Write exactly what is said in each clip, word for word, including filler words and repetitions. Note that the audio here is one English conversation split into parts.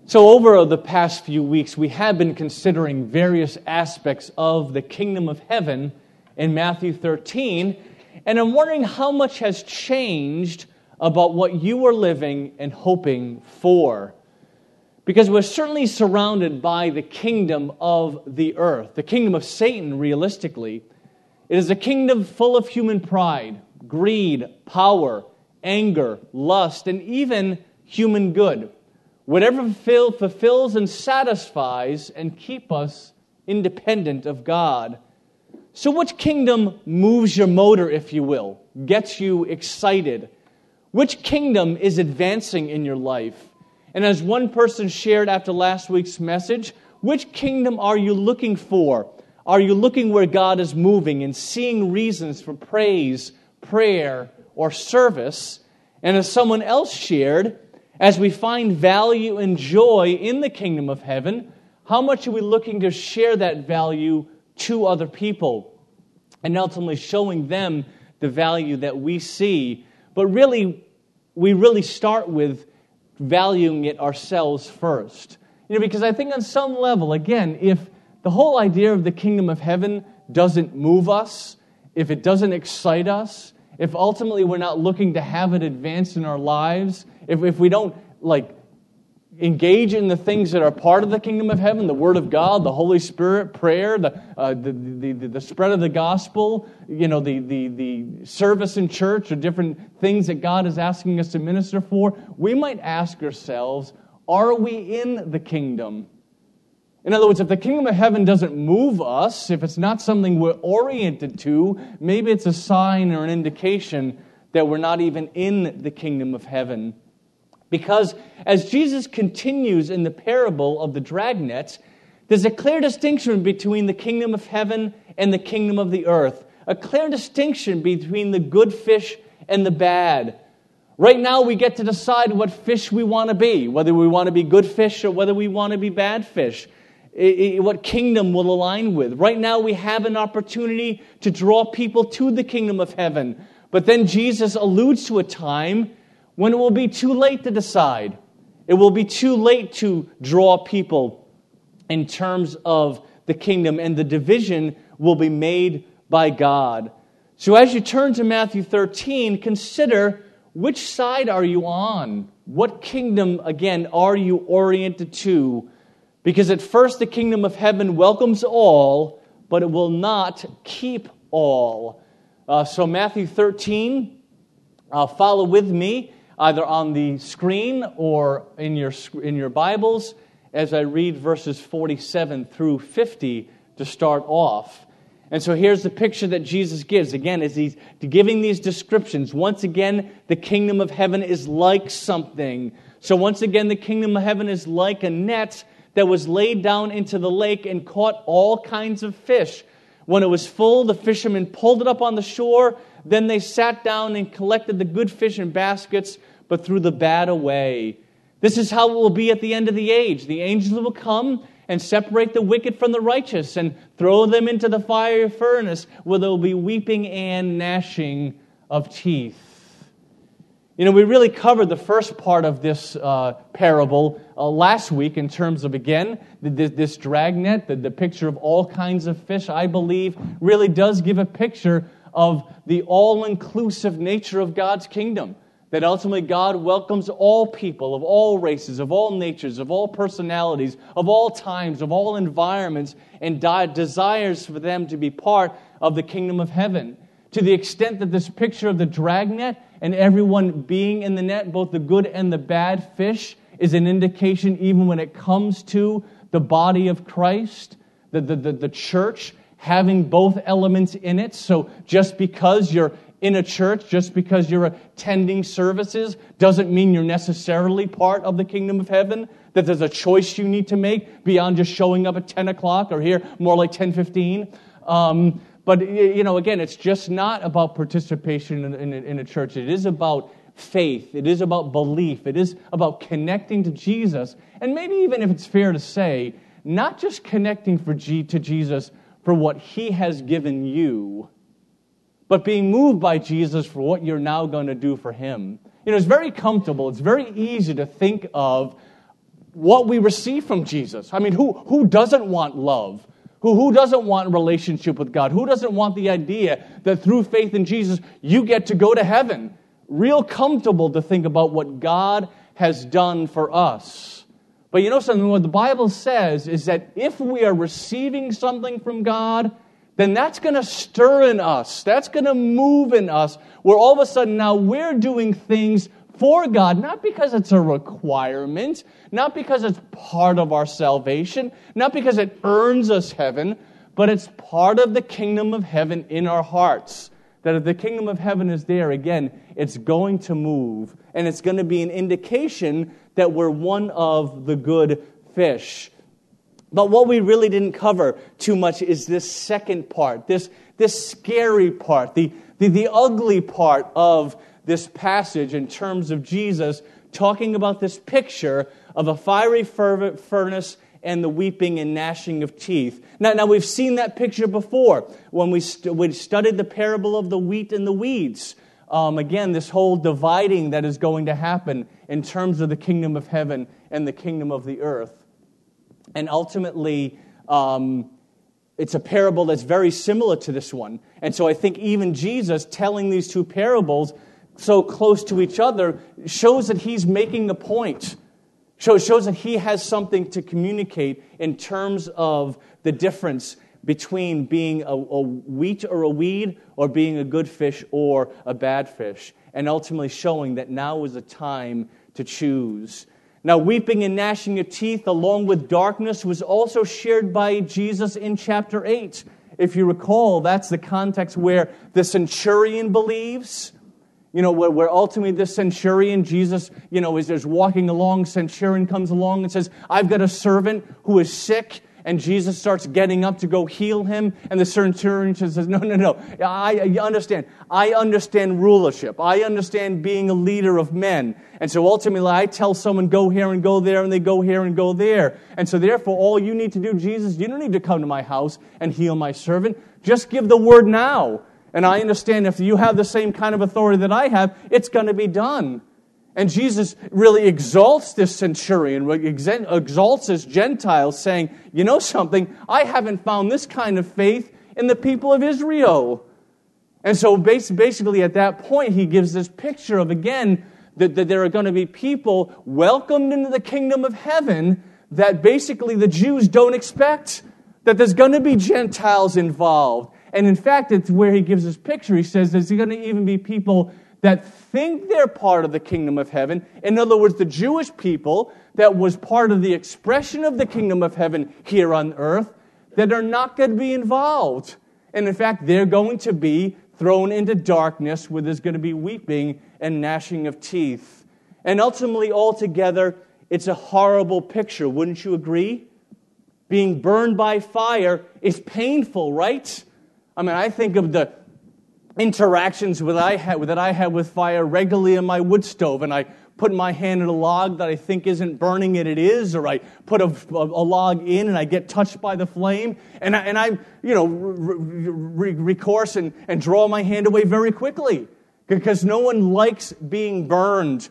So over the past few weeks, we have been considering various aspects of the kingdom of heaven in Matthew thirteen, and I'm wondering how much has changed about what you are living and hoping for. Because we're certainly surrounded by the kingdom of the earth, the kingdom of Satan, realistically. It is a kingdom full of human pride, greed, power, anger, lust, and even human good. Whatever fulfill, fulfills and satisfies and keep us independent of God. So which kingdom moves your motor, if you will, gets you excited? Which kingdom is advancing in your life? And as one person shared after last week's message, which kingdom are you looking for? Are you looking where God is moving and seeing reasons for praise, prayer, or service? And as someone else shared, as we find value and joy in the kingdom of heaven, how much are we looking to share that value to other people? And ultimately showing them the value that we see. But really, we really start with valuing it ourselves first. You know, because I think on some level, again, if the whole idea of the kingdom of heaven doesn't move us, if it doesn't excite us, if ultimately we're not looking to have it advance in our lives, if, if we don't like engage in the things that are part of the kingdom of heaven, the Word of God, the Holy Spirit, prayer, the uh, the, the, the the spread of the gospel, you know, the, the, the service in church, or different things that God is asking us to minister for, we might ask ourselves, are we in the kingdom? In other words, if the kingdom of heaven doesn't move us, if it's not something we're oriented to, maybe it's a sign or an indication that we're not even in the kingdom of heaven. Because as Jesus continues in the parable of the dragnets, there's a clear distinction between the kingdom of heaven and the kingdom of the earth. A clear distinction between the good fish and the bad. Right now we get to decide what fish we want to be, whether we want to be good fish or whether we want to be bad fish. What kingdom will align with. Right now we have an opportunity to draw people to the kingdom of heaven. But then Jesus alludes to a time when it will be too late to decide. It will be too late to draw people in terms of the kingdom, and the division will be made by God. So as you turn to Matthew thirteen, consider which side are you on? What kingdom, again, are you oriented to? Because at first the kingdom of heaven welcomes all, but it will not keep all. Uh, so Matthew thirteen, uh, follow with me, either on the screen or in your in your Bibles, as I read verses forty-seven through fifty to start off. And so here's the picture that Jesus gives. Again, as he's giving these descriptions, once again, the kingdom of heaven is like something. So once again, the kingdom of heaven is like a net that was laid down into the lake and caught all kinds of fish. When it was full, the fishermen pulled it up on the shore. Then they sat down and collected the good fish in baskets, but threw the bad away. This is how it will be at the end of the age. The angels will come and separate the wicked from the righteous and throw them into the fiery furnace, where there will be weeping and gnashing of teeth. You know, we really covered the first part of this uh, parable uh, last week in terms of, again, this, this dragnet, the, the picture of all kinds of fish, I believe, really does give a picture of the all-inclusive nature of God's kingdom. That ultimately God welcomes all people, of all races, of all natures, of all personalities, of all times, of all environments, and di- desires for them to be part of the kingdom of heaven. To the extent that this picture of the dragnet and everyone being in the net, both the good and the bad fish, is an indication even when it comes to the body of Christ, the, the, the, the church, having both elements in it. So just because you're in a church, just because you're attending services, doesn't mean you're necessarily part of the kingdom of heaven, that there's a choice you need to make beyond just showing up at ten o'clock, or here, more like ten fifteen. Um, but, you know, again, it's just not about participation in, in, in a church. It is about faith. It is about belief. It is about connecting to Jesus. And maybe even if it's fair to say, not just connecting for G, to Jesus for what He has given you, but being moved by Jesus for what you're now going to do for Him. You know, it's very comfortable. It's very easy to think of what we receive from Jesus. I mean, who, who doesn't want love? Who, who doesn't want a relationship with God? Who doesn't want the idea that through faith in Jesus, you get to go to heaven? Real comfortable to think about what God has done for us. But you know something, what the Bible says is that if we are receiving something from God, then that's going to stir in us. That's going to move in us, where all of a sudden now we're doing things for God, not because it's a requirement, not because it's part of our salvation, not because it earns us heaven, but it's part of the kingdom of heaven in our hearts. That if the kingdom of heaven is there, again, it's going to move, and it's going to be an indication that we're one of the good fish. But what we really didn't cover too much is this second part, this, this scary part, the, the, the ugly part of this passage in terms of Jesus talking about this picture of a fiery furnace and the weeping and gnashing of teeth. Now, now we've seen that picture before when we, st- we studied the parable of the wheat and the weeds. Um, again, this whole dividing that is going to happen in terms of the kingdom of heaven and the kingdom of the earth. And ultimately, um, it's a parable that's very similar to this one. And so I think even Jesus telling these two parables so close to each other shows that he's making a point. Shows, shows that he has something to communicate in terms of the difference between being a, a wheat or a weed or being a good fish or a bad fish. And ultimately showing that now is a time to choose. Now, weeping and gnashing of teeth along with darkness was also shared by Jesus in chapter eight. If you recall, that's the context where the centurion believes. You know, where, where ultimately this centurion, Jesus, you know, is just walking along, centurion comes along and says, I've got a servant who is sick, and Jesus starts getting up to go heal him, and the centurion says, no, no, no, I, I understand. I understand rulership. I understand being a leader of men. And so ultimately I tell someone, go here and go there, and they go here and go there. And so therefore all you need to do, Jesus, you don't need to come to my house and heal my servant. Just give the word now. And I understand if you have the same kind of authority that I have, it's going to be done. And Jesus really exalts this centurion, exalts this Gentile, saying, you know something, I haven't found this kind of faith in the people of Israel. And so basically at that point, he gives this picture of, again, that, that there are going to be people welcomed into the kingdom of heaven that basically the Jews don't expect, that there's going to be Gentiles involved. And in fact, it's where he gives this picture. He says there's going to even be people that think they're part of the kingdom of heaven. In other words, the Jewish people that was part of the expression of the kingdom of heaven here on earth, that are not going to be involved. And in fact, they're going to be thrown into darkness where there's going to be weeping and gnashing of teeth. And ultimately, altogether, it's a horrible picture. Wouldn't you agree? Being burned by fire is painful, right? I mean, I think of the interactions that I had, that I had with fire regularly in my wood stove, and I put my hand in a log that I think isn't burning and it is, or I put a, a, a log in and I get touched by the flame, and I, and I you know, re- re- recourse and, and draw my hand away very quickly, because no one likes being burned.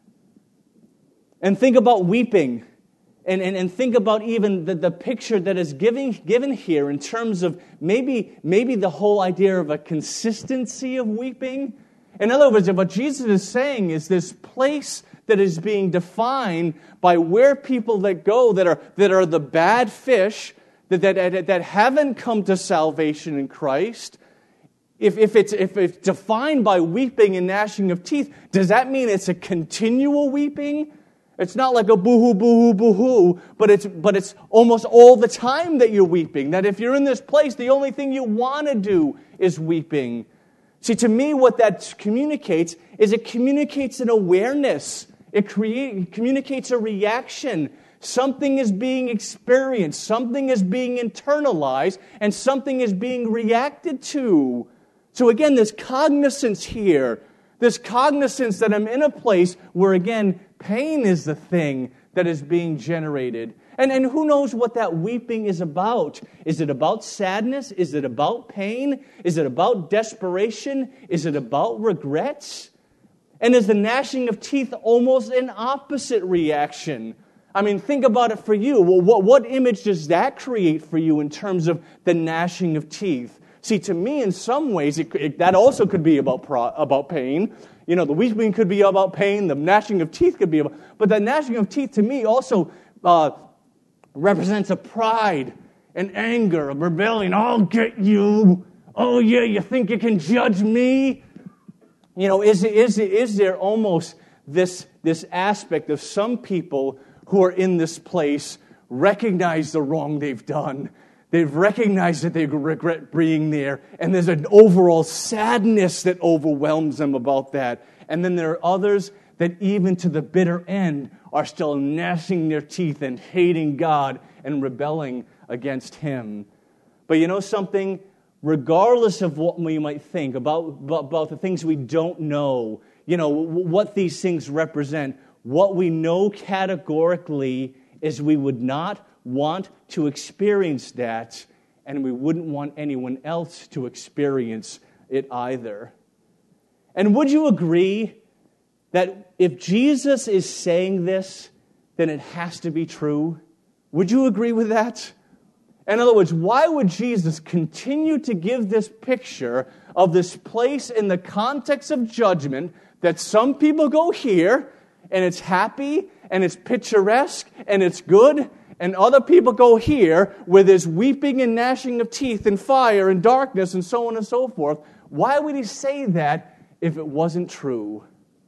And think about weeping. And, and, and think about even the, the picture that is given, given here in terms of maybe, maybe the whole idea of a consistency of weeping. In other words, what Jesus is saying is this place that is being defined by where people that go that are, that are the bad fish, that, that, that haven't come to salvation in Christ. If, if, it's, if it's defined by weeping and gnashing of teeth, does that mean it's a continual weeping? It's not like a boo-hoo, boo-hoo, boo-hoo, but it's, but it's almost all the time that you're weeping. That if you're in this place, the only thing you want to do is weeping. See, to me, what that communicates is it communicates an awareness. It create, communicates a reaction. Something is being experienced. Something is being internalized. And something is being reacted to. So again, there's cognizance here. There's cognizance that I'm in a place where, again, pain is the thing that is being generated. And, and who knows what that weeping is about? Is it about sadness? Is it about pain? Is it about desperation? Is it about regrets? And is the gnashing of teeth almost an opposite reaction? I mean, think about it for you. Well, what, what image does that create for you in terms of the gnashing of teeth? See, to me, in some ways, it, it, that also could be about pro, about pain. You know, the weeping could be about pain. The gnashing of teeth could be about... But the gnashing of teeth, to me, also uh, represents a pride, an anger, a rebellion. I'll get you. Oh, yeah, you think you can judge me? You know, is, is, is there almost this, this aspect of some people who are in this place recognize the wrong they've done. They've recognized that they regret being there, and there's an overall sadness that overwhelms them about that. And then there are others that even to the bitter end are still gnashing their teeth and hating God and rebelling against Him. But you know something? Regardless of what we might think about, about, about the things we don't know, you know, what these things represent, what we know categorically is we would not want to experience that, and we wouldn't want anyone else to experience it either. And would you agree that if Jesus is saying this, then it has to be true? Would you agree with that? In other words, why would Jesus continue to give this picture of this place in the context of judgment that some people go here, and it's happy, and it's picturesque, and it's good, and other people go here where there's weeping and gnashing of teeth and fire and darkness and so on and so forth? Why would He say that if it wasn't true?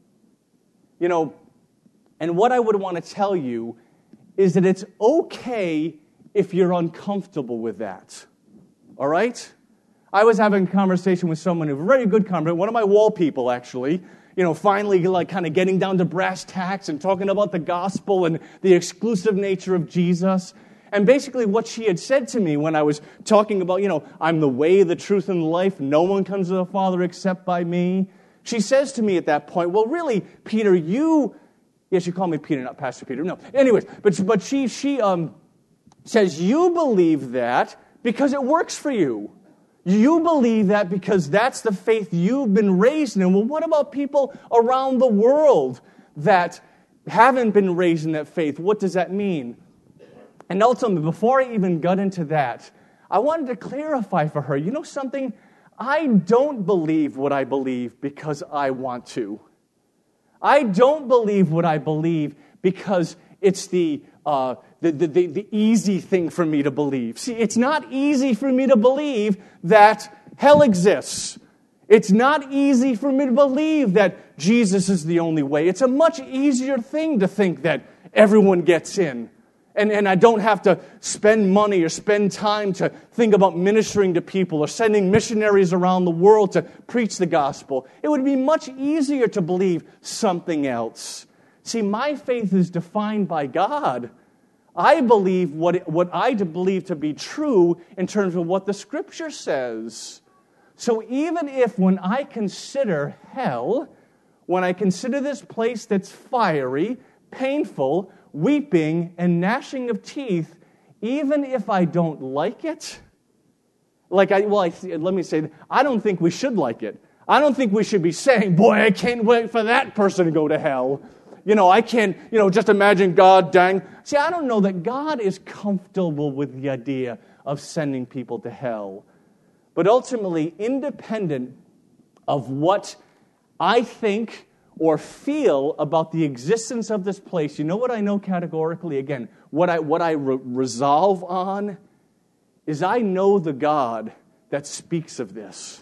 You know, and what I would want to tell you is that it's okay if you're uncomfortable with that. All right? I was having a conversation with someone, a very good conversation, one of my wall people actually, you know, finally like kind of getting down to brass tacks and talking about the gospel and the exclusive nature of Jesus. And basically what she had said to me when I was talking about, you know, I'm the way, the truth, and the life. No one comes to the Father except by me. She says to me at that point, well, really, Peter, you... Yeah, she called me Peter, not Pastor Peter. No. Anyways, but, but she, she um, says, you believe that because it works for you. You believe that because that's the faith you've been raised in. Well, what about people around the world that haven't been raised in that faith? What does that mean? And ultimately, before I even got into that, I wanted to clarify for her, you know something? I don't believe what I believe because I want to. I don't believe what I believe because it's the, uh, the, the, the, the easy thing for me to believe. See, it's not easy for me to believe that hell exists. It's not easy for me to believe that Jesus is the only way. It's a much easier thing to think that everyone gets in. And, and I don't have to spend money or spend time to think about ministering to people or sending missionaries around the world to preach the gospel. It would be much easier to believe something else. See, my faith is defined by God. I believe what, what I believe to be true in terms of what the Scripture says. So even if when I consider hell, when I consider this place that's fiery, painful, weeping and gnashing of teeth, even if I don't like it, like I, well, I, let me say, I don't think we should like it. I don't think we should be saying, boy, I can't wait for that person to go to hell. You know, I can't, you know, just imagine God dying. See, I don't know that God is comfortable with the idea of sending people to hell. But ultimately, independent of what I think or feel about the existence of this place, you know what I know categorically? Again, what I what I re- resolve on is I know the God that speaks of this.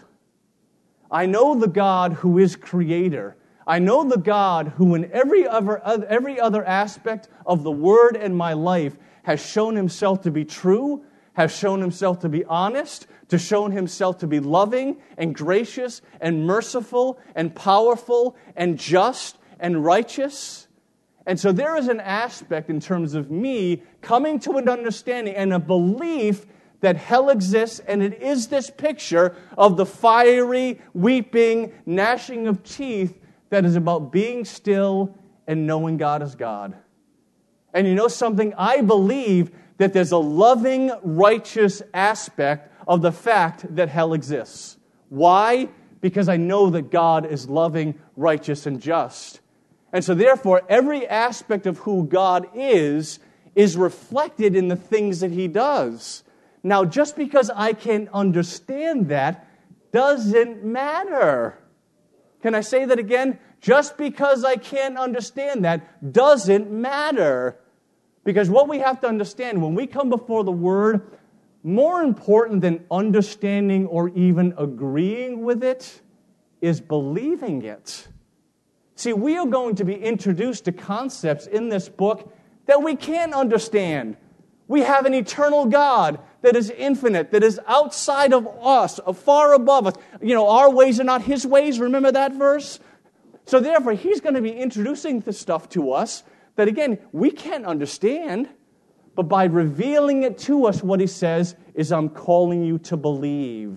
I know the God who is creator. I know the God who in every other, every other aspect of the Word in my life has shown Himself to be true, has shown Himself to be honest, to shown Himself to be loving and gracious and merciful and powerful and just and righteous. And so there is an aspect in terms of me coming to an understanding and a belief that hell exists, and it is this picture of the fiery, weeping, gnashing of teeth that is about being still and knowing God is God. And you know something? I believe that there's a loving, righteous aspect of the fact that hell exists. Why? Because I know that God is loving, righteous, and just. And so therefore, every aspect of who God is is reflected in the things that He does. Now, just because I can understand that doesn't matter. Can I say that again? Just because I can't understand that doesn't matter. Because what we have to understand when we come before the Word, more important than understanding or even agreeing with it is believing it. See, we are going to be introduced to concepts in this book that we can't understand. We have an eternal God that is infinite, that is outside of us, far above us. You know, our ways are not His ways. Remember that verse? So therefore, He's going to be introducing this stuff to us that, again, we can't understand. But by revealing it to us, what He says is, I'm calling you to believe.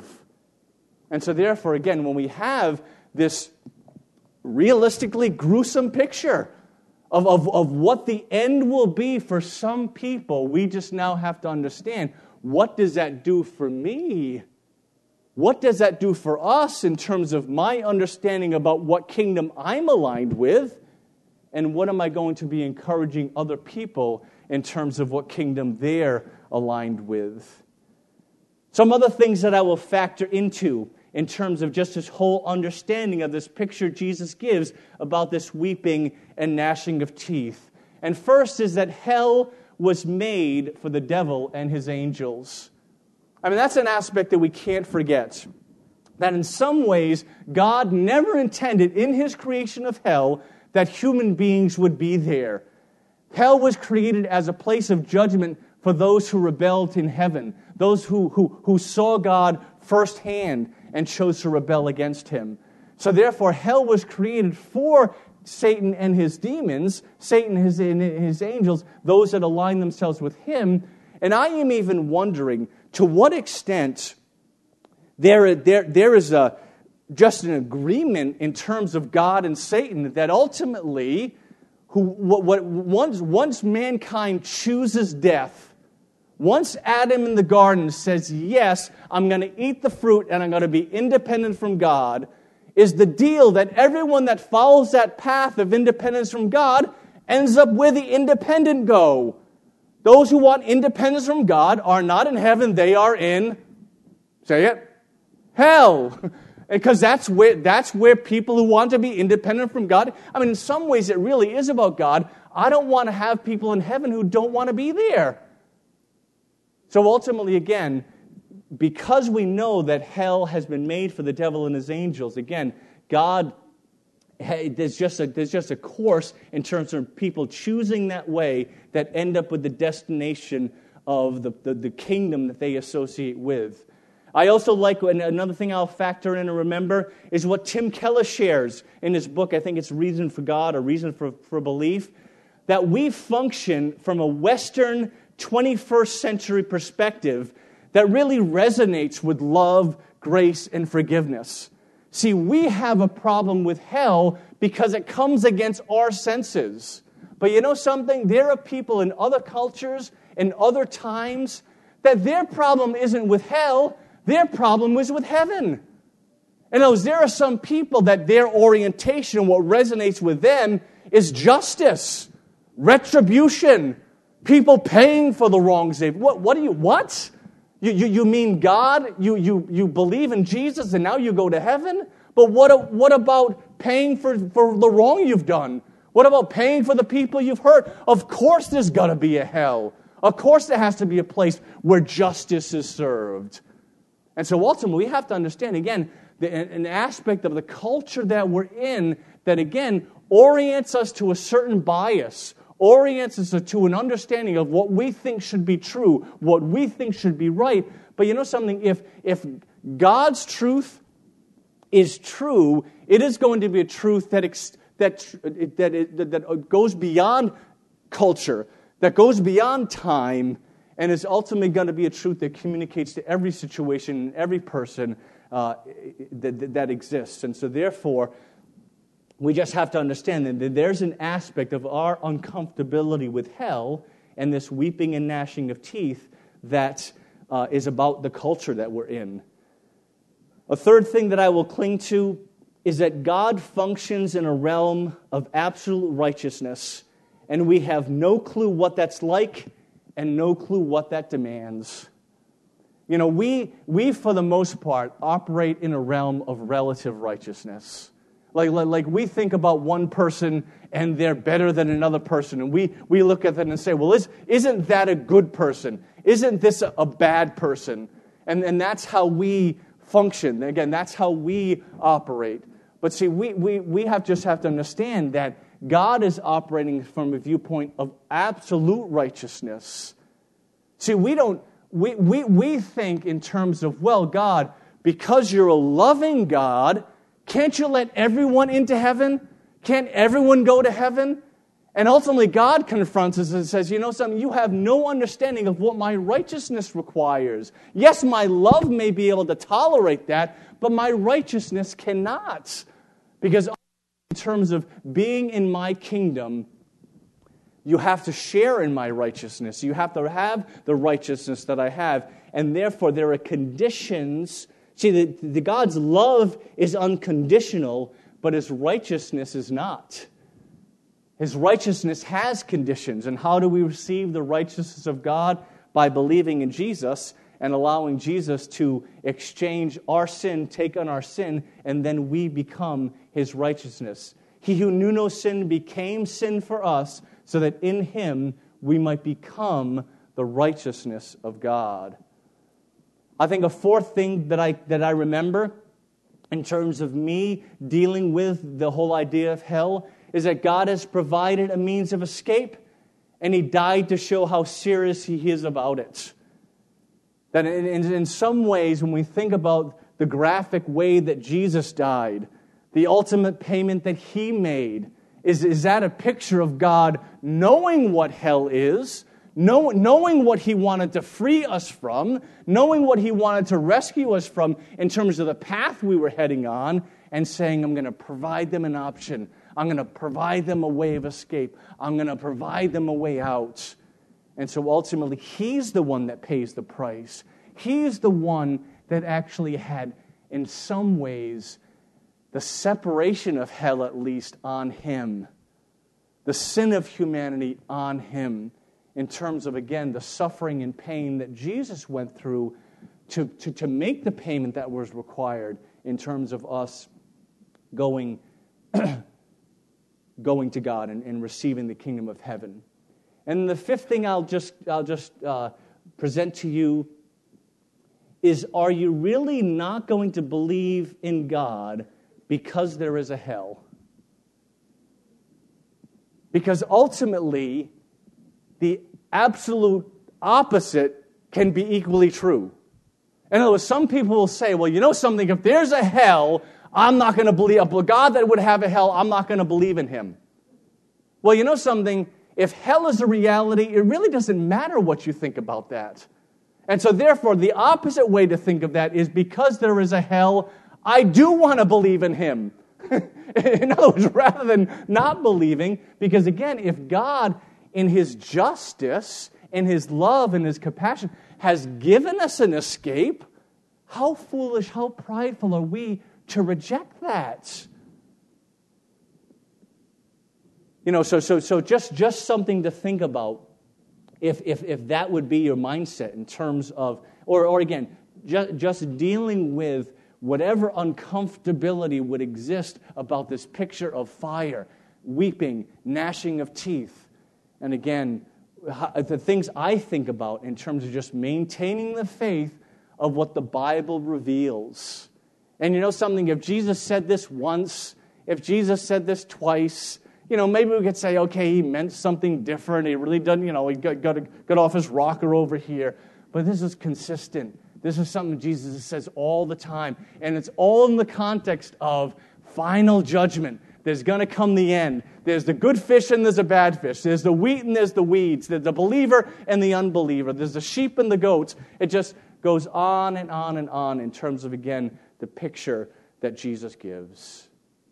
And so therefore, again, when we have this realistically gruesome picture Of, of, of what the end will be for some people, we just now have to understand, what does that do for me? What does that do for us in terms of my understanding about what kingdom I'm aligned with? And what am I going to be encouraging other people in terms of what kingdom they're aligned with? Some other things that I will factor into in terms of just this whole understanding of this picture Jesus gives about this weeping and gnashing of teeth. And first is that hell was made for the devil and his angels. I mean, that's an aspect that we can't forget. That in some ways, God never intended in His creation of hell that human beings would be there. Hell was created as a place of judgment for those who rebelled in heaven, those who, who, who saw God firsthand and chose to rebel against Him. So therefore, hell was created for Satan and his demons, Satan and his, and his angels, those that align themselves with him. And I am even wondering to what extent there, there, there is a, just an agreement in terms of God and Satan that ultimately, who, what, what, once, once mankind chooses death, once Adam in the garden says, yes, I'm going to eat the fruit and I'm going to be independent from God, is the deal that everyone that follows that path of independence from God ends up where the independent go. Those who want independence from God are not in heaven, they are in, say it, hell. Because that's where, that's where people who want to be independent from God, I mean, in some ways it really is about God. I don't want to have people in heaven who don't want to be there. So ultimately, again, because we know that hell has been made for the devil and his angels, again, God, there's just a, there's just a course in terms of people choosing that way that end up with the destination of the, the, the kingdom that they associate with. I also like, another thing I'll factor in and remember is what Tim Keller shares in his book, I think it's Reason for God or Reason for, for Belief, that we function from a Western twenty-first century perspective that really resonates with love, grace, and forgiveness. See, we have a problem with hell because it comes against our senses. But you know something? There are people in other cultures, in other times, that their problem isn't with hell, their problem is with heaven. And those, there are some people that their orientation, what resonates with them, is justice, retribution, people paying for the wrongs they've... What, what do you... What? You, you, you mean God? You, you, you believe in Jesus and now you go to heaven? But what, what about paying for, for the wrong you've done? What about paying for the people you've hurt? Of course there's got to be a hell. Of course there has to be a place where justice is served. And so ultimately we have to understand, again, the, an aspect of the culture that we're in that, again, orients us to a certain bias, orients us to an understanding of what we think should be true, what we think should be right. But you know something? If, if God's truth is true, it is going to be a truth that, ex, that, that, that, that goes beyond culture, that goes beyond time, and is ultimately going to be a truth that communicates to every situation, every person uh, that, that exists. And so therefore, we just have to understand that there's an aspect of our uncomfortability with hell and this weeping and gnashing of teeth that uh, is about the culture that we're in. A third thing that I will cling to is that God functions in a realm of absolute righteousness, and we have no clue what that's like and no clue what that demands. You know, we, we for the most part, operate in a realm of relative righteousness. Like, like, like we think about one person and they're better than another person, and we, we look at them and say, well, is, isn't that a good person? Isn't this a, a bad person? And, and that's how we function. Again, that's how we operate. But see, we, we, we have just have to understand that God is operating from a viewpoint of absolute righteousness. See, we don't we, we, we think in terms of, well, God, because you're a loving God, can't you let everyone into heaven? Can't everyone go to heaven? And ultimately, God confronts us and says, you know something, you have no understanding of what my righteousness requires. Yes, my love may be able to tolerate that, but my righteousness cannot. Because in terms of being in my kingdom, you have to share in my righteousness. You have to have the righteousness that I have. And therefore, there are conditions. See, the, the God's love is unconditional, but His righteousness is not. His righteousness has conditions. And how do we receive the righteousness of God? By believing in Jesus and allowing Jesus to exchange our sin, take on our sin, and then we become His righteousness. He who knew no sin became sin for us, so that in Him we might become the righteousness of God. I think a fourth thing that I that I remember in terms of me dealing with the whole idea of hell is that God has provided a means of escape, and He died to show how serious He is about it. That in, in, in some ways, when we think about the graphic way that Jesus died, the ultimate payment that He made, is, is that a picture of God knowing what hell is, know, knowing what He wanted to free us from, knowing what He wanted to rescue us from in terms of the path we were heading on, and saying, I'm going to provide them an option. I'm going to provide them a way of escape. I'm going to provide them a way out. And so ultimately, He's the one that pays the price. He's the one that actually had, in some ways, the separation of hell at least on Him. The sin of humanity on Him. In terms of, again, the suffering and pain that Jesus went through to, to, to make the payment that was required in terms of us going, going to God and, and receiving the kingdom of heaven. And the fifth thing I'll just, I'll just uh, present to you is, are you really not going to believe in God because there is a hell? Because ultimately, the absolute opposite can be equally true. In other words, some people will say, well, you know something, if there's a hell, I'm not going to believe, a God that would have a hell, I'm not going to believe in Him. Well, you know something, if hell is a reality, it really doesn't matter what you think about that. And so therefore, the opposite way to think of that is, because there is a hell, I do want to believe in Him. In other words, rather than not believing, because again, if God in His justice, in His love, and His compassion has given us an escape, how foolish, how prideful are we to reject that? You know, so so so just, just something to think about, if if if that would be your mindset in terms of, or or again, just, just dealing with whatever uncomfortability would exist about this picture of fire, weeping, gnashing of teeth. And again, the things I think about in terms of just maintaining the faith of what the Bible reveals. And you know something, if Jesus said this once, if Jesus said this twice, you know, maybe we could say, okay, He meant something different. He really doesn't, you know, he got, got, got off his rocker over here. But this is consistent. This is something Jesus says all the time. And it's all in the context of final judgment. There's going to come the end. There's the good fish and there's a bad fish. There's the wheat and there's the weeds. There's the believer and the unbeliever. There's the sheep and the goats. It just goes on and on and on in terms of, again, the picture that Jesus gives.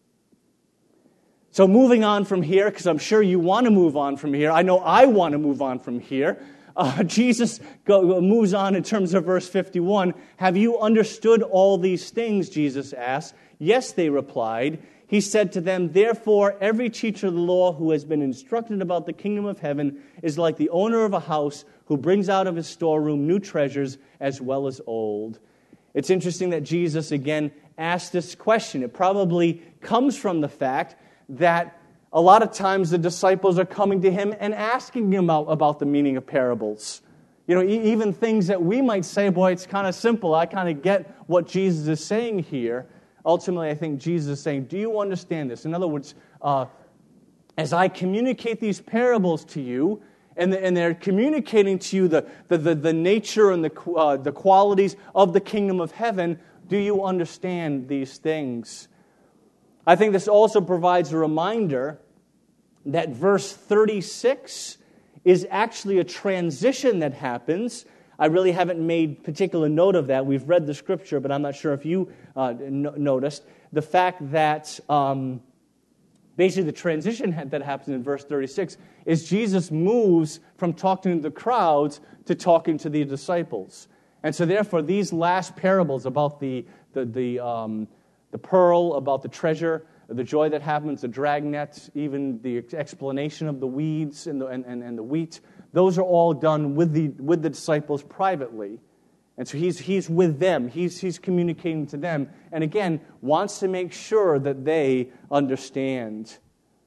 So moving on from here, because I'm sure you want to move on from here. I know I want to move on from here. Uh, Jesus go, moves on in terms of verse fifty-one. Have you understood all these things, Jesus asked. Yes, they replied. He said to them, therefore, every teacher of the law who has been instructed about the kingdom of heaven is like the owner of a house who brings out of his storeroom new treasures as well as old. It's interesting that Jesus, again, asked this question. It probably comes from the fact that a lot of times the disciples are coming to him and asking him about, about the meaning of parables. You know, e- even things that we might say, boy, it's kind of simple. I kind of get what Jesus is saying here. Ultimately, I think Jesus is saying, do you understand this? In other words, uh, as I communicate these parables to you, and, the, and they're communicating to you the, the, the, the nature and the, uh, the qualities of the kingdom of heaven, do you understand these things? I think this also provides a reminder that verse thirty-six is actually a transition that happens. I really haven't made particular note of that. We've read the scripture, but I'm not sure if you uh, no- noticed the fact that um, basically the transition that happens in verse thirty-six is Jesus moves from talking to the crowds to talking to the disciples. And so therefore, these last parables about the, the, the, um, the pearl, about the treasure, the joy that happens, the dragnet, even the explanation of the weeds and the, and, and, and the wheat, those are all done with the with the disciples privately. And so he's he's with them. He's he's communicating to them. And again, wants to make sure that they understand.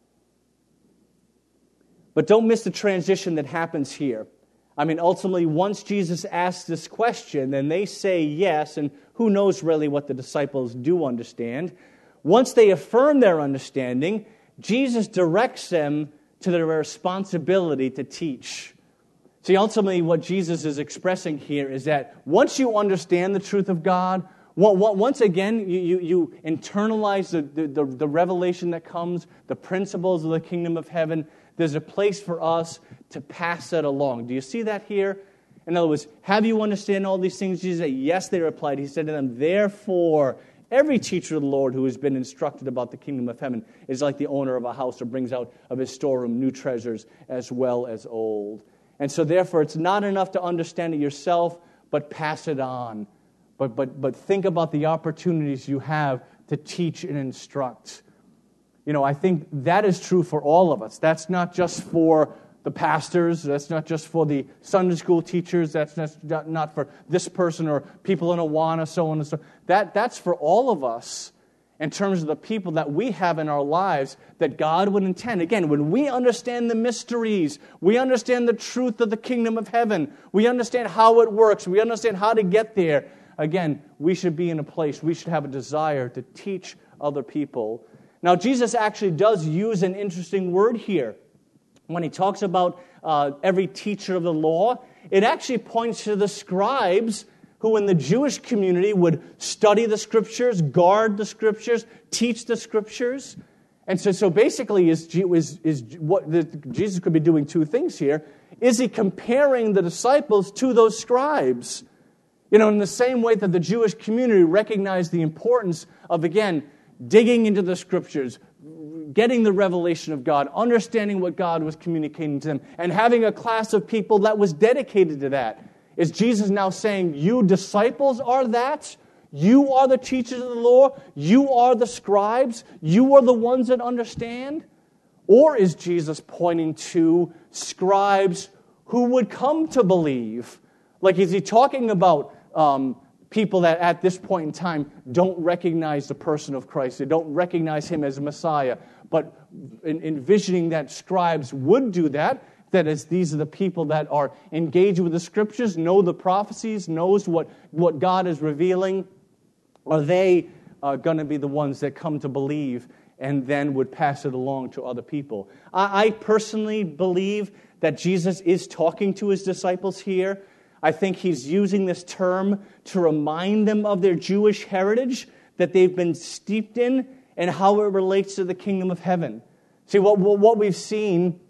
But don't miss the transition that happens here. I mean, ultimately, once Jesus asks this question, then they say yes, and who knows really what the disciples do understand. Once they affirm their understanding, Jesus directs them to their responsibility to teach. See, ultimately what Jesus is expressing here is that once you understand the truth of God, once again you, you, you internalize the, the, the revelation that comes, the principles of the kingdom of heaven, there's a place for us to pass that along. Do you see that here? In other words, have you understand all these things? Jesus said, yes, they replied. He said to them, therefore, every teacher of the Lord who has been instructed about the kingdom of heaven is like the owner of a house who brings out of his storeroom new treasures as well as old. And so therefore, it's not enough to understand it yourself, but pass it on. But, but, but think about the opportunities you have to teach and instruct. You know, I think that is true for all of us. That's not just for the pastors. That's not just for the Sunday school teachers. That's not, not for this person or people in Awana, so on and so on. That, that's for all of us in terms of the people that we have in our lives that God would intend. Again, when we understand the mysteries, we understand the truth of the kingdom of heaven, we understand how it works, we understand how to get there, again, we should be in a place, we should have a desire to teach other people. Now, Jesus actually does use an interesting word here. When he talks about uh, every teacher of the law, it actually points to the scribes who in the Jewish community would study the Scriptures, guard the Scriptures, teach the Scriptures. And so, so basically, is, is, is what the, Jesus could be doing two things here. Is he comparing the disciples to those scribes? You know, in the same way that the Jewish community recognized the importance of, again, digging into the Scriptures, getting the revelation of God, understanding what God was communicating to them, and having a class of people that was dedicated to that. Is Jesus now saying, you disciples are that? You are the teachers of the law? You are the scribes? You are the ones that understand? Or is Jesus pointing to scribes who would come to believe? Like, is he talking about um, people that at this point in time don't recognize the person of Christ? They don't recognize him as Messiah. But in, envisioning that scribes would do that, that is, these are the people that are engaged with the Scriptures, know the prophecies, knows what, what God is revealing. Are they uh, going to be the ones that come to believe and then would pass it along to other people? I, I personally believe that Jesus is talking to his disciples here. I think he's using this term to remind them of their Jewish heritage that they've been steeped in and how it relates to the kingdom of heaven. See, what, what we've seen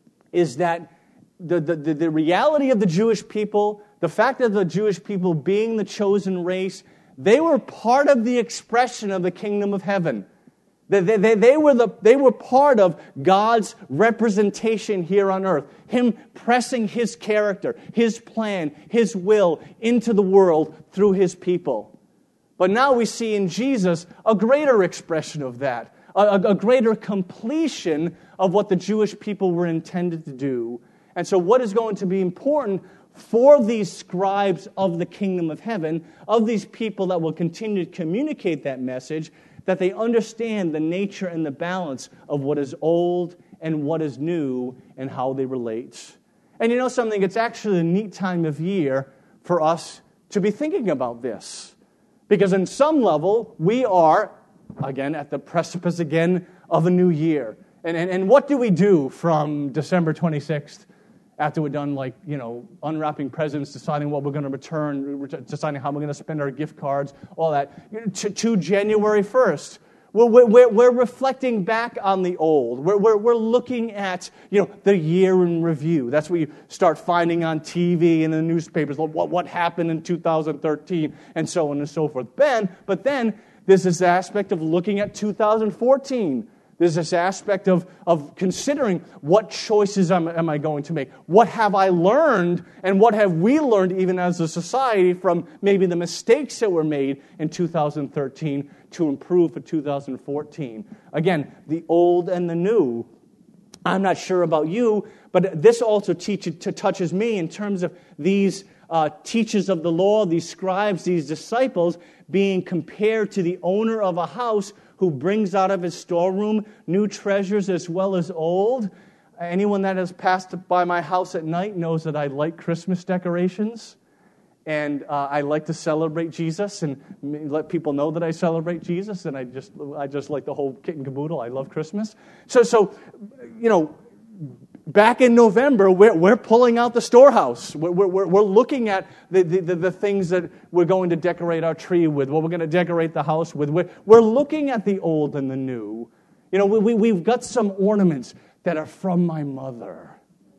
is that the, the, the reality of the Jewish people, the fact that the Jewish people being the chosen race, they were part of the expression of the kingdom of heaven. They, they, they, they, were the, they were part of God's representation here on earth. Him pressing his character, his plan, his will into the world through his people. But now we see in Jesus a greater expression of that, a, a greater completion of what the Jewish people were intended to do. And so what is going to be important for these scribes of the kingdom of heaven, of these people that will continue to communicate that message, that they understand the nature and the balance of what is old and what is new and how they relate. And you know something? It's actually a neat time of year for us to be thinking about this. Because in some level, we are, again, at the precipice again of a new year. And, and, and what do we do from December twenty-sixth after we're done, like, you know, unwrapping presents, deciding what we're going to return, deciding how we're going to spend our gift cards, all that, to, to January first? Well, we're, we're, we're reflecting back on the old. We're, we're, we're looking at, you know, the year in review. That's what you start finding on T V and in the newspapers, what, what happened in two thousand thirteen, and so on and so forth. Ben, but then there's this aspect of looking at two thousand fourteen. There's this aspect of, of considering what choices am, am I going to make? What have I learned, and what have we learned even as a society from maybe the mistakes that were made in two thousand thirteen to improve for two thousand fourteen? Again, the old and the new. I'm not sure about you, but this also teaches, touches me in terms of these uh, teachers of the law, these scribes, these disciples, being compared to the owner of a house who brings out of his storeroom new treasures as well as old. Anyone that has passed by my house at night knows that I like Christmas decorations, and uh, I like to celebrate Jesus and let people know that I celebrate Jesus, and I just I just like the whole kit and caboodle. I love Christmas. So, so you know, back in November, we're, we're pulling out the storehouse. We're, we're, we're looking at the, the, the things that we're going to decorate our tree with, what we're going to decorate the house with. We're, we're looking at the old and the new. You know, we, we, we've got some ornaments that are from my mother.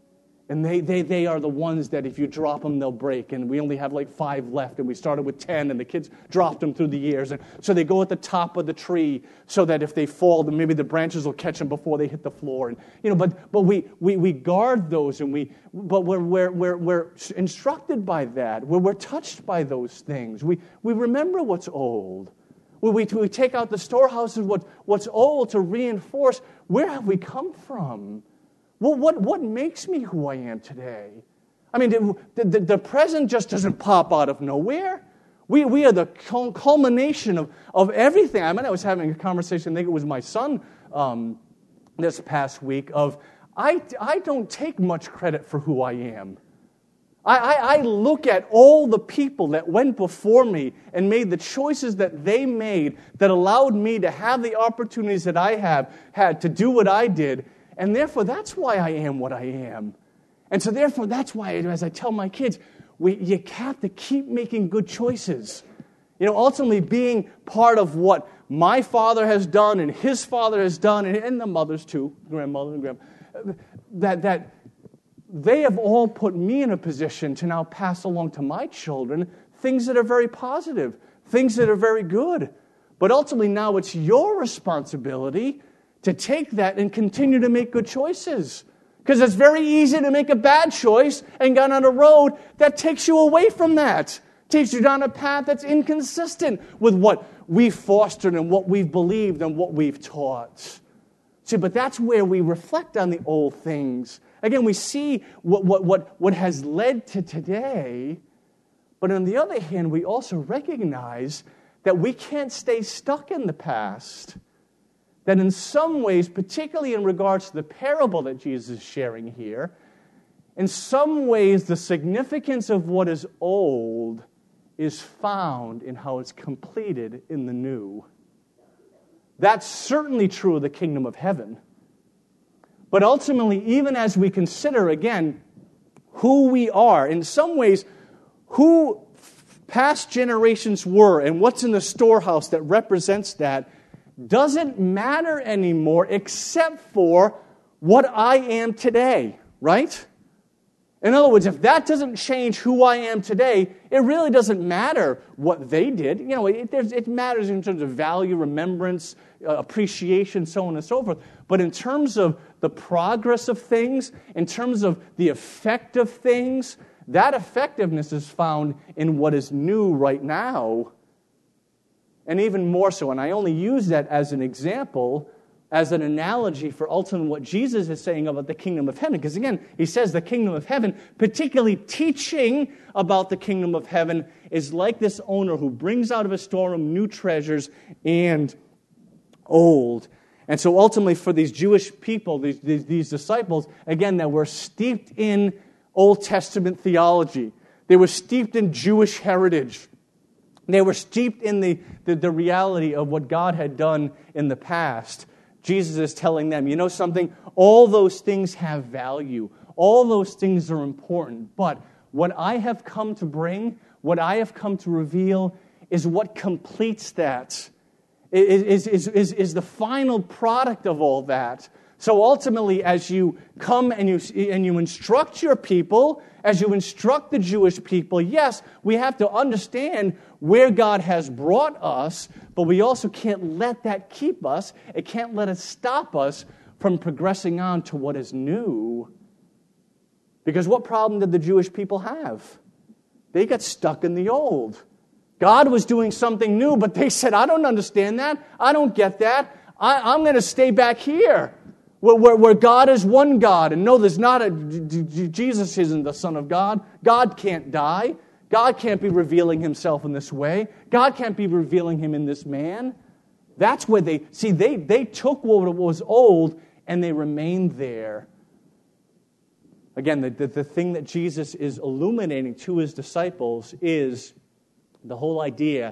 And they, they, they are the ones that if you drop them, they'll break. And we only have like five left. And we started with ten, and the kids dropped them through the years. And so they go at the top of the tree so that if they fall, then maybe the branches will catch them before they hit the floor. And you know, but but we we, we guard those, and we but we're we're we're, we're instructed by that. We're, we're touched by those things. We we remember what's old. We we, we take out the storehouses what what's old to reinforce where have we come from. Well, what, what makes me who I am today? I mean, the, the, the present just doesn't pop out of nowhere. We, we are the culmination of, of everything. I mean, I was having a conversation, I think it was my son um, this past week, of I, I don't take much credit for who I am. I, I, I look at all the people that went before me and made the choices that they made that allowed me to have the opportunities that I have had to do what I did. And therefore, that's why I am what I am. And so therefore, that's why, as I tell my kids, we, you have to keep making good choices. You know, ultimately being part of what my father has done and his father has done, and, and the mothers too, grandmother and grandma, that, that they have all put me in a position to now pass along to my children things that are very positive, things that are very good. But ultimately now it's your responsibility to take that and continue to make good choices. Because it's very easy to make a bad choice and go on a road that takes you away from that. Takes you down a path that's inconsistent with what we've fostered and what we've believed and what we've taught. See, but that's where we reflect on the old things. Again, we see what, what, what, what has led to today. But on the other hand, we also recognize that we can't stay stuck in the past. That in some ways, particularly in regards to the parable that Jesus is sharing here, in some ways the significance of what is old is found in how it's completed in the new. That's certainly true of the kingdom of heaven. But ultimately, even as we consider, again, who we are, in some ways, who past generations were and what's in the storehouse that represents that, doesn't matter anymore except for what I am today, right? In other words, if that doesn't change who I am today, it really doesn't matter what they did. You know, it, it matters in terms of value, remembrance, uh, appreciation, so on and so forth. But in terms of the progress of things, in terms of the effect of things, that effectiveness is found in what is new right now. And even more so, and I only use that as an example, as an analogy for ultimately what Jesus is saying about the kingdom of heaven. Because again, he says the kingdom of heaven, particularly teaching about the kingdom of heaven, is like this owner who brings out of his storeroom new treasures and old. And so ultimately for these Jewish people, these, these, these disciples, again, that were steeped in Old Testament theology. They were steeped in Jewish heritage. They were steeped in the, the, the reality of what God had done in the past. Jesus is telling them, you know something? All those things have value. All those things are important. But what I have come to bring, what I have come to reveal, is what completes that. Is, is, is, is the final product of all that. So ultimately, as you come and you, and you instruct your people, as you instruct the Jewish people, yes, we have to understand where God has brought us, but we also can't let that keep us. It can't let it stop us from progressing on to what is new. Because what problem did the Jewish people have? They got stuck in the old. God was doing something new, but they said, I don't understand that. I don't get that. I, I'm going to stay back here where, where, where God is one God. And no, there's not a, Jesus isn't the Son of God. God can't die. God can't be revealing himself in this way. God can't be revealing him in this man. That's where they, see, they, they took what was old and they remained there. Again, the, the, the thing that Jesus is illuminating to his disciples is the whole idea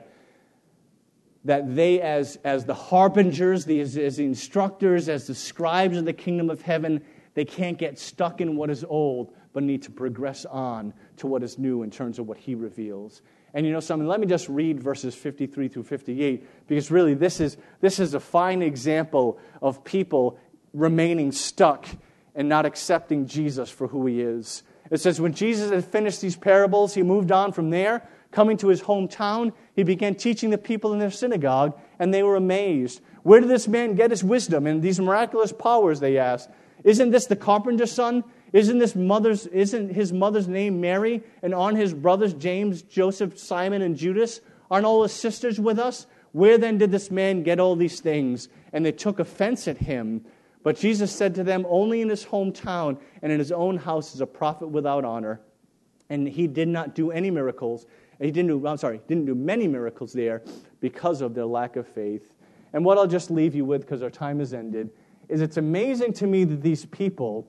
that they, as, as the harbingers, the, as, as the instructors, as the scribes of the kingdom of heaven, they can't get stuck in what is old, but need to progress on to what is new in terms of what he reveals. And you know something, let me just read verses fifty-three through fifty-eight, because really this is, this is a fine example of people remaining stuck and not accepting Jesus for who he is. It says, when Jesus had finished these parables, he moved on from there. Coming to his hometown, he began teaching the people in their synagogue, and they were amazed. Where did this man get his wisdom and these miraculous powers, they asked. Isn't this the carpenter's son? Isn't this mother's, isn't his mother's name Mary? And aren't his brothers James, Joseph, Simon, and Judas? Aren't all his sisters with us? Where then did this man get all these things? And they took offense at him. But Jesus said to them, only in his hometown and in his own house is a prophet without honor. And he did not do any miracles. He didn't do, I'm sorry, didn't do many miracles there because of their lack of faith. And what I'll just leave you with, because our time has ended, is it's amazing to me that these people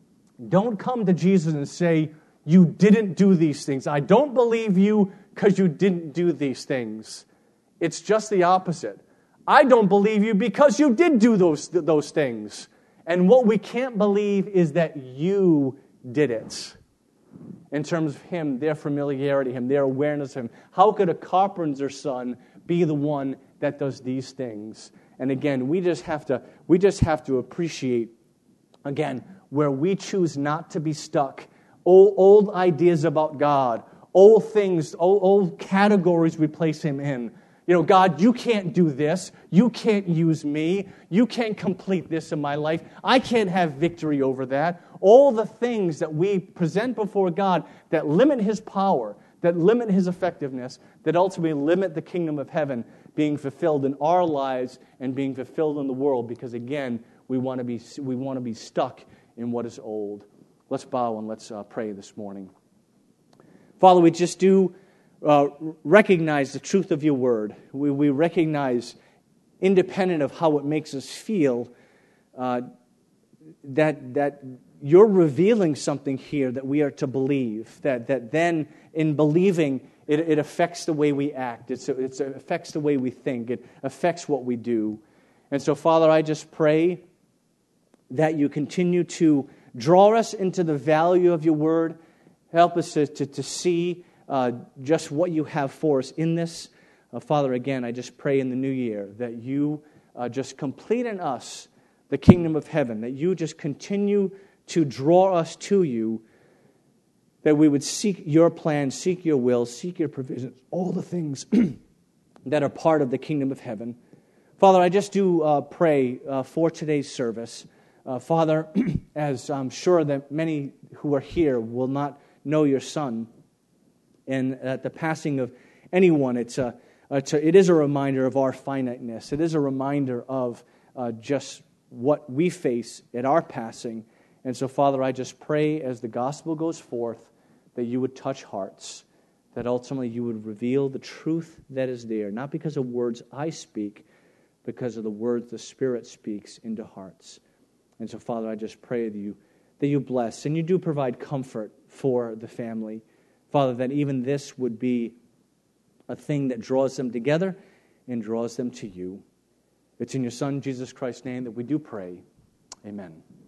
don't come to Jesus and say, you didn't do these things. I don't believe you because you didn't do these things. It's just the opposite. I don't believe you because you did do those, those things. And what we can't believe is that you did it. In terms of him, their familiarity, him, their awareness of him. How could a carpenter's son be the one that does these things? And again, we just have to, we just have to appreciate, again, where we choose not to be stuck. Old, old ideas about God, old things, old, old categories we place him in. You know, God, you can't do this. You can't use me. You can't complete this in my life. I can't have victory over that. All the things that we present before God that limit his power, that limit his effectiveness, that ultimately limit the kingdom of heaven being fulfilled in our lives and being fulfilled in the world, because again, we want to be we want to be stuck in what is old. Let's bow and let's uh, pray this morning. Father, we just do Uh, recognize the truth of your word. We, we recognize, independent of how it makes us feel, uh, that that you're revealing something here that we are to believe. That that then, in believing, it, it affects the way we act. It's, it's, it affects the way we think. It affects what we do. And so, Father, I just pray that you continue to draw us into the value of your word. Help us to, to, to see Uh, just what you have for us in this. Uh, Father, again, I just pray in the new year that you uh, just complete in us the kingdom of heaven, that you just continue to draw us to you, that we would seek your plan, seek your will, seek your provisions, all the things that are part of the kingdom of heaven. Father, I just do uh, pray uh, for today's service. Uh, Father, as I'm sure that many who are here will not know your Son, and at the passing of anyone, it's a, uh, to, it is a reminder of our finiteness. It is a reminder of uh, just what we face at our passing. And so, Father, I just pray as the gospel goes forth that you would touch hearts, that ultimately you would reveal the truth that is there, not because of words I speak, because of the words the Spirit speaks into hearts. And so, Father, I just pray that you, that you bless, and you do provide comfort for the family. Father, that even this would be a thing that draws them together and draws them to you. It's in your Son, Jesus Christ's name, that we do pray. Amen.